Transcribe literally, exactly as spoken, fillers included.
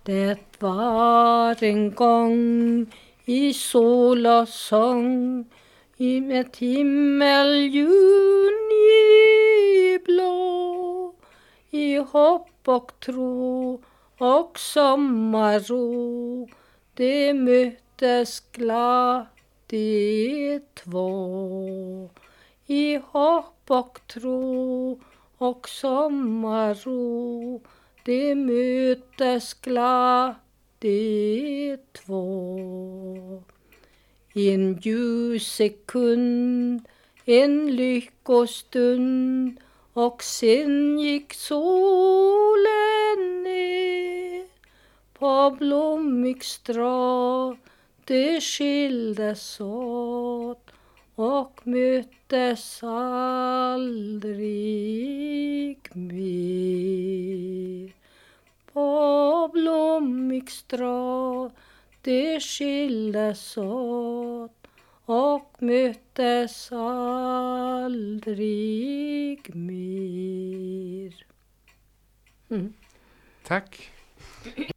Det var en gång i sol och sång, i med himmeljuni blå, i hopp och tro och sommarro, det möttes glatt de två. I hopp och tro och sommarro, det möttes glatt de två. I en ljussekund, en lyckostund, och sen gick solen ner. På blommig strå de skildes åt och möttes aldrig mer. På blommig strå de skildes åt och möttes aldrig mer. Mm. Tack.